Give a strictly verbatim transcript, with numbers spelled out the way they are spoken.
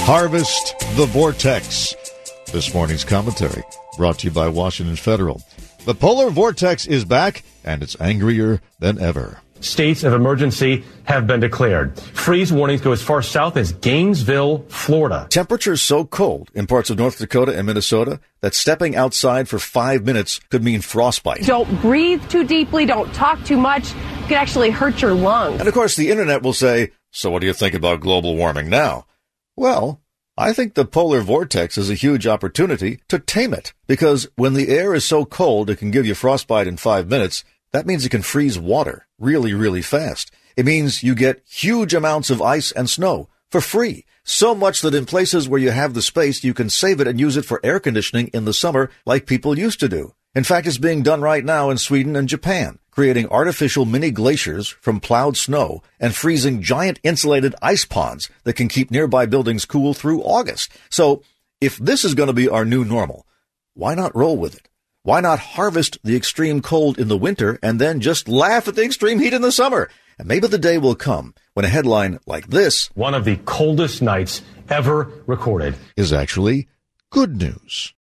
Harvest the Vortex. This morning's commentary brought to you by Washington Federal. The polar vortex is back, and it's angrier than ever. States of emergency have been declared. Freeze warnings go as far south as Gainesville, Florida. Temperatures so cold in parts of North Dakota and Minnesota that stepping outside for five minutes could mean frostbite. Don't breathe too deeply. Don't talk too much. It could actually hurt your lungs. And of course, the internet will say, so what do you think about global warming now? Well, I think the polar vortex is a huge opportunity to tame it, because when the air is so cold it can give you frostbite in five minutes, that means it can freeze water really, really fast. It means you get huge amounts of ice and snow for free, so much that in places where you have the space, you can save it and use it for air conditioning in the summer like people used to do. In fact, it's being done right now in Sweden and Japan, creating artificial mini glaciers from plowed snow and freezing giant insulated ice ponds that can keep nearby buildings cool through August. So if this is going to be our new normal, why not roll with it? Why not harvest the extreme cold in the winter and then just laugh at the extreme heat in the summer? And maybe the day will come when a headline like this, one of the coldest nights ever recorded, is actually good news.